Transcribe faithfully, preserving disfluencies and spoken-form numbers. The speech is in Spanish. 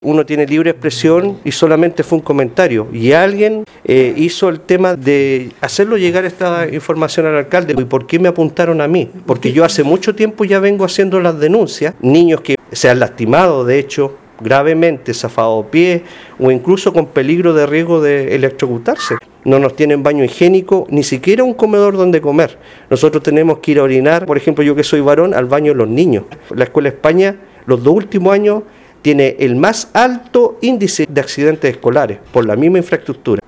Uno tiene libre expresión y solamente fue un comentario. Y alguien eh, hizo el tema de hacerlo llegar esta información al alcalde. ¿Y por qué me apuntaron a mí? Porque yo hace mucho tiempo ya vengo haciendo las denuncias. Niños que se han lastimado, de hecho, gravemente, zafado pie o incluso con peligro de riesgo de electrocutarse. No nos tienen baño higiénico, ni siquiera un comedor donde comer. Nosotros tenemos que ir a orinar, por ejemplo, yo que soy varón, al baño de los niños. La Escuela España, los dos últimos años, tiene el más alto índice de accidentes escolares por la misma infraestructura.